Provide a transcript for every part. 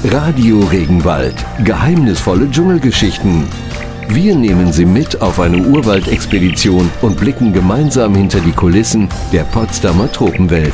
Radio Regenwald. Geheimnisvolle Dschungelgeschichten. Wir nehmen Sie mit auf eine Urwaldexpedition und blicken gemeinsam hinter die Kulissen der Potsdamer Tropenwelt.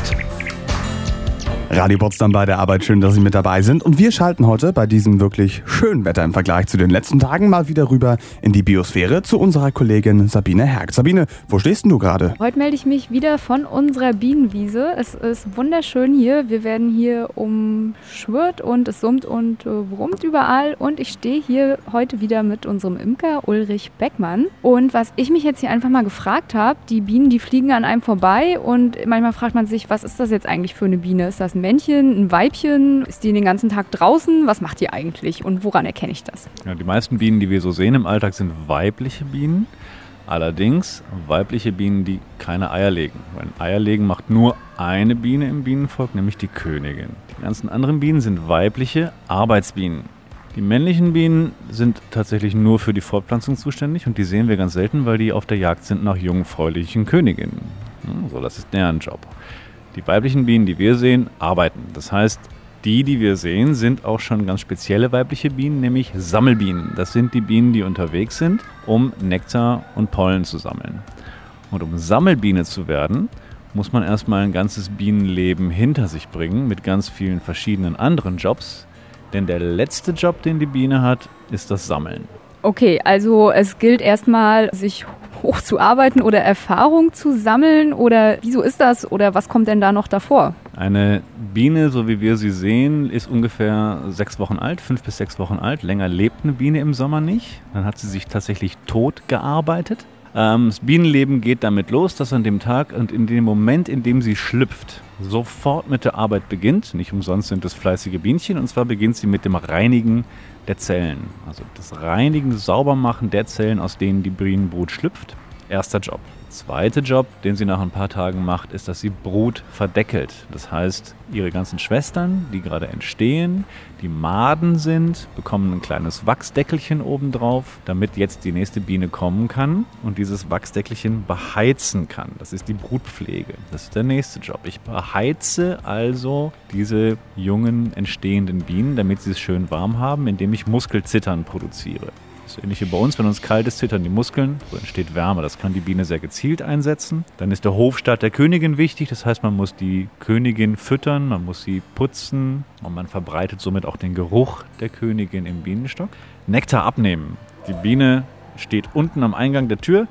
Radio Potsdam bei der Arbeit, schön, dass Sie mit dabei sind. Und wir schalten heute bei diesem wirklich schönen Wetter im Vergleich zu den letzten Tagen mal wieder rüber in die Biosphäre zu unserer Kollegin Sabine Herg. Sabine, wo stehst denn du gerade? Heute melde ich mich wieder von unserer Bienenwiese. Es ist wunderschön hier. Wir werden hier umschwirrt und es summt und brummt überall. Und ich stehe hier heute wieder mit unserem Imker Ulrich Beckmann. Und was ich mich jetzt hier einfach mal gefragt habe, die Bienen, die fliegen an einem vorbei und manchmal fragt man sich, was ist das jetzt eigentlich für eine Biene? Ist das ein Männchen, ein Weibchen? Ist die den ganzen Tag draußen? Was macht die eigentlich und woran erkenne ich das? Ja, die meisten Bienen, die wir so sehen im Alltag, sind weibliche Bienen. Allerdings weibliche Bienen, die keine Eier legen. Weil Eier legen macht nur eine Biene im Bienenvolk, nämlich die Königin. Die ganzen anderen Bienen sind weibliche Arbeitsbienen. Die männlichen Bienen sind tatsächlich nur für die Fortpflanzung zuständig und die sehen wir ganz selten, weil die auf der Jagd sind nach jungfräulichen Königinnen. So, das ist deren Job. Die weiblichen Bienen, die wir sehen, arbeiten. Das heißt, die wir sehen, sind auch schon ganz spezielle weibliche Bienen, nämlich Sammelbienen. Das sind die Bienen, die unterwegs sind, um Nektar und Pollen zu sammeln. Und um Sammelbiene zu werden, muss man erstmal ein ganzes Bienenleben hinter sich bringen mit ganz vielen verschiedenen anderen Jobs. Denn der letzte Job, den die Biene hat, ist das Sammeln. Okay, also es gilt erstmal, sich hochzuarbeiten oder Erfahrung zu sammeln oder wieso ist das oder was kommt denn da noch davor? Eine Biene, so wie wir sie sehen, ist ungefähr 6 Wochen alt, 5 bis 6 Wochen alt. Länger lebt eine Biene im Sommer nicht. Dann hat sie sich tatsächlich tot gearbeitet. Das Bienenleben geht damit los, dass an dem Tag und in dem Moment, in dem sie schlüpft, sofort mit der Arbeit beginnt. Nicht umsonst sind es fleißige Bienchen. Und zwar beginnt sie mit dem Reinigen der Zellen. Also das Reinigen, Saubermachen der Zellen, aus denen die Bienenbrut schlüpft. Erster Job. Zweiter Job, den sie nach ein paar Tagen macht, ist, dass sie Brut verdeckelt. Das heißt, ihre ganzen Schwestern, die gerade entstehen, die Maden sind, bekommen ein kleines Wachsdeckelchen obendrauf, damit jetzt die nächste Biene kommen kann und dieses Wachsdeckelchen beheizen kann. Das ist die Brutpflege. Das ist der nächste Job. Ich beheize also diese jungen, entstehenden Bienen, damit sie es schön warm haben, indem ich Muskelzittern produziere. Das ist ähnlich wie bei uns, wenn uns kalt ist, zittern die Muskeln, so entsteht Wärme. Das kann die Biene sehr gezielt einsetzen. Dann ist der Hofstaat der Königin wichtig, das heißt, man muss die Königin füttern, man muss sie putzen und man verbreitet somit auch den Geruch der Königin im Bienenstock. Nektar abnehmen. Die Biene steht unten am Eingang der Tür.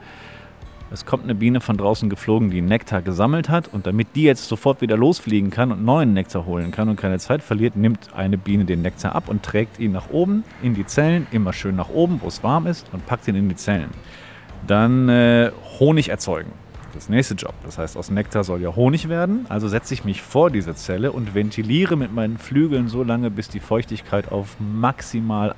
Es kommt eine Biene von draußen geflogen, die Nektar gesammelt hat und damit die jetzt sofort wieder losfliegen kann und neuen Nektar holen kann und keine Zeit verliert, nimmt eine Biene den Nektar ab und trägt ihn nach oben in die Zellen, immer schön nach oben, wo es warm ist und packt ihn in die Zellen. Dann Honig erzeugen. Das nächste Job. Das heißt, aus Nektar soll ja Honig werden. Also setze ich mich vor diese Zelle und ventiliere mit meinen Flügeln so lange, bis die Feuchtigkeit auf maximal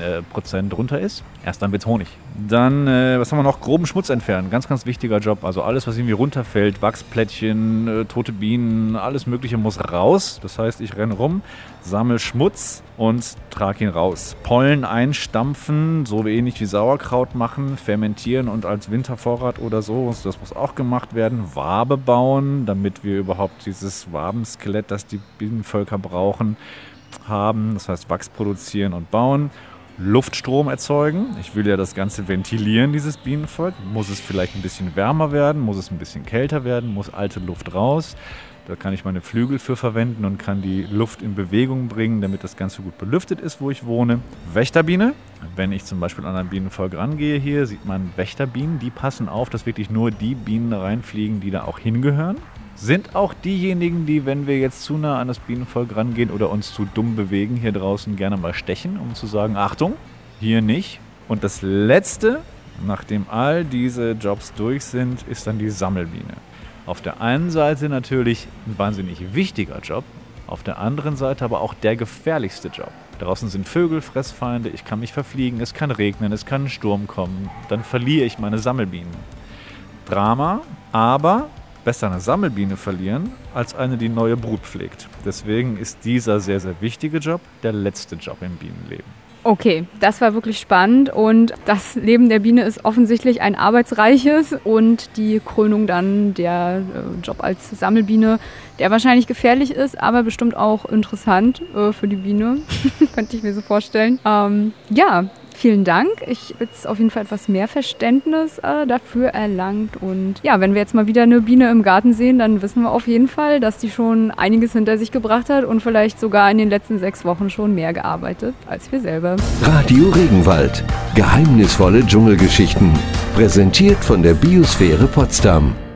18% runter ist. Erst dann wird's Honig. Dann, was haben wir noch? Groben Schmutz entfernen. Ganz, ganz wichtiger Job. Also alles, was irgendwie runterfällt, Wachsplättchen, tote Bienen, alles Mögliche muss raus. Das heißt, ich renne rum, sammle Schmutz und trage ihn raus. Pollen einstampfen, so ähnlich wie Sauerkraut machen, fermentieren und als Wintervorrat oder so. Das muss auch gemacht werden. Wabe bauen, damit wir überhaupt dieses Wabenskelett, das die Bienenvölker brauchen, haben. Das heißt, Wachs produzieren und bauen. Luftstrom erzeugen. Ich will ja das Ganze ventilieren, dieses Bienenvolk. Muss es vielleicht ein bisschen wärmer werden? Muss es ein bisschen kälter werden? Muss alte Luft raus? Da kann ich meine Flügel für verwenden und kann die Luft in Bewegung bringen, damit das Ganze gut belüftet ist, wo ich wohne. Wächterbiene. Wenn ich zum Beispiel an ein Bienenvolk rangehe hier, sieht man Wächterbienen. Die passen auf, dass wirklich nur die Bienen reinfliegen, die da auch hingehören. Sind auch diejenigen, die, wenn wir jetzt zu nah an das Bienenvolk rangehen oder uns zu dumm bewegen hier draußen, gerne mal stechen, um zu sagen, Achtung, hier nicht. Und das Letzte, nachdem all diese Jobs durch sind, ist dann die Sammelbiene. Auf der einen Seite natürlich ein wahnsinnig wichtiger Job, auf der anderen Seite aber auch der gefährlichste Job. Draußen sind Vögel, Fressfeinde, ich kann mich verfliegen, es kann regnen, es kann ein Sturm kommen, dann verliere ich meine Sammelbienen. Drama, aber besser eine Sammelbiene verlieren, als eine, die neue Brut pflegt. Deswegen ist dieser sehr, sehr wichtige Job der letzte Job im Bienenleben. Okay, das war wirklich spannend und das Leben der Biene ist offensichtlich ein arbeitsreiches und die Krönung dann der Job als Sammelbiene, der wahrscheinlich gefährlich ist, aber bestimmt auch interessant für die Biene, könnte ich mir so vorstellen. Vielen Dank. Ich habe jetzt auf jeden Fall etwas mehr Verständnis dafür erlangt. Und ja, wenn wir jetzt mal wieder eine Biene im Garten sehen, dann wissen wir auf jeden Fall, dass die schon einiges hinter sich gebracht hat und vielleicht sogar in den letzten 6 Wochen schon mehr gearbeitet als wir selber. Radio Regenwald. Geheimnisvolle Dschungelgeschichten. Präsentiert von der Biosphäre Potsdam.